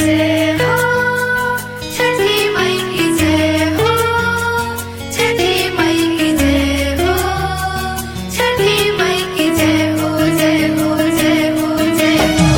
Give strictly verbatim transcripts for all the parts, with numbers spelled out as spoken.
जय हो, छठी माई की जय हो, छठी माई की जय हो, छठी माई की जय हो, जय हो, जय हो, जय हो।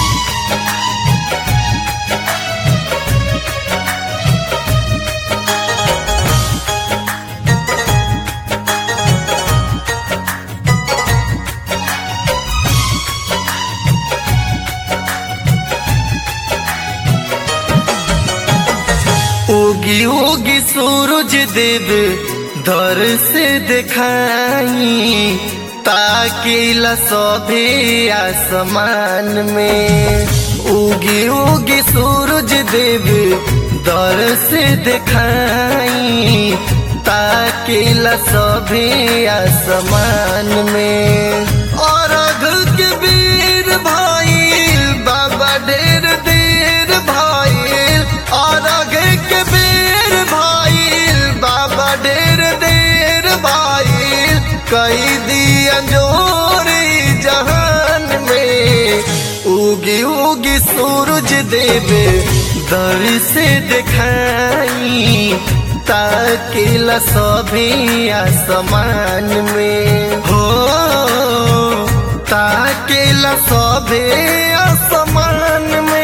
उगी उगी सूरज देव दर से दिखाई ताकि लसोभे आसमान में। उगी उगी सूरज देव दर से दिखाई ताकि लसोभे आसमान में। और अघ के वीर भाई बाबा ढेर देर भाई और आगे के बेर भाई बाबा ढेर देर भाई कई दिया जोरी जहान में। उगी उगी सूरज देव दर से दिखाई ताकि लसोभे आसमान में हो, ताकि लसोभे आसमान में।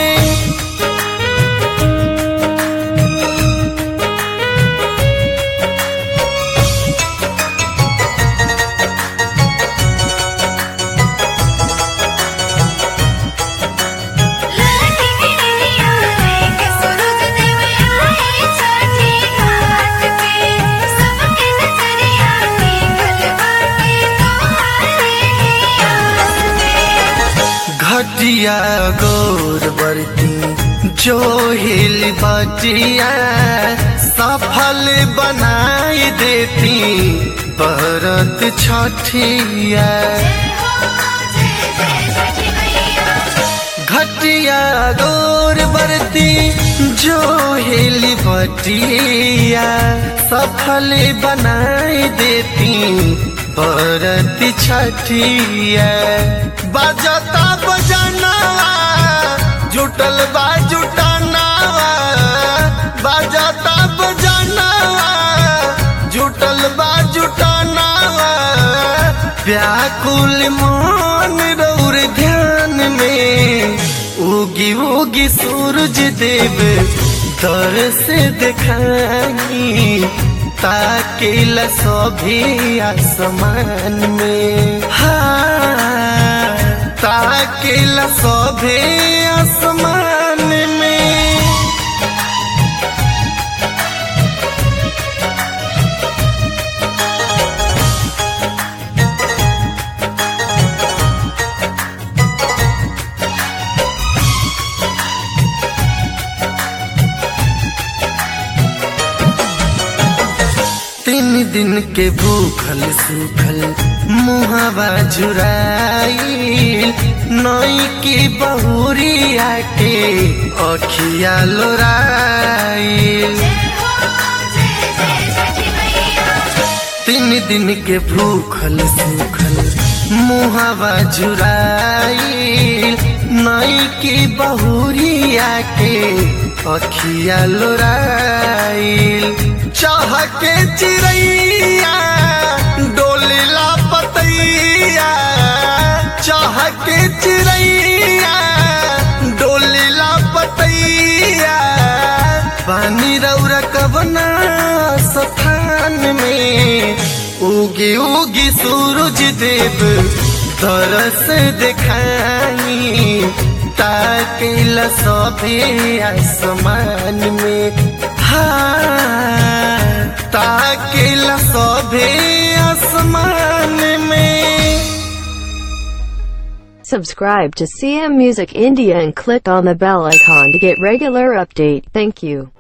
घटिया गोर बरती जो हिल बटिया सफल बनाई देती भरत छठिया। घटिया गोर बरती जो हिल बटिया सफल बनाई देती भरत छठिया। बजता बजनावा जुटल बा जुटानावा, बजता बजनावा जुटल बा जुटानावा। व्याकुल मन रौर ध्यान में उगी उगी सूरज देव दर से दिखाई ताकि लसोभे आसमान में। हाँ, ताकि लसोभे आसमान में। तीन दिन के भूखल सूखल मुहावा झुराई नई की बहुरिया के अखिया लोराई। तीन दिन के भूखल सूखल मुहावा झुराई नई की बहुरिया के अखिया लोराई। चाह के चिड़ैया डोलेला पतैया, चाह के चिड़ैया डोलेला पतैया। पानी रौरा कवना स्थान में उगी उगी सूरज देव दरस दिखाई ताकि लसोभे आसमान में। हाँ, ताकि लसोभे आसमान में। Subscribe to C M Music India and click on the bell icon to get regular update. Thank you.